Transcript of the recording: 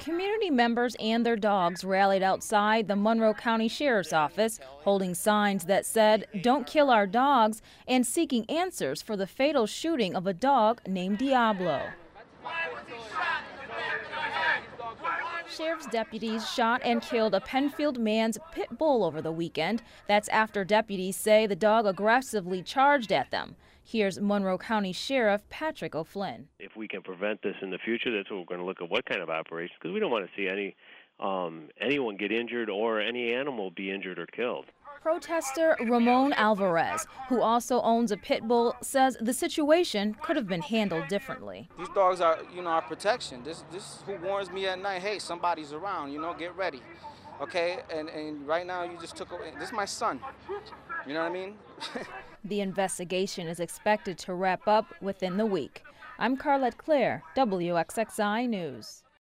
Community members and their dogs rallied outside the Monroe County Sheriff's Office, holding signs that said, "Don't kill our dogs," and seeking answers for the fatal shooting of a dog named Diablo. Sheriff's deputies shot and killed a Penfield man's pit bull over the weekend. That's after deputies say the dog aggressively charged at them. Here's Monroe County Sheriff Patrick O'Flynn. If we can prevent this in the future, that's what we're going to look at, what kind of operation, because we don't want to see anyone get injured or any animal be injured or killed. Protester Ramon Alvarez, who also owns a pit bull, says the situation could have been handled differently. These dogs are, our protection. This is who warns me at night, hey, somebody's around, get ready. Okay, and right now you just took away, this is my son. You know what I mean? The investigation is expected to wrap up within the week. I'm Carlette Claire, WXXI News.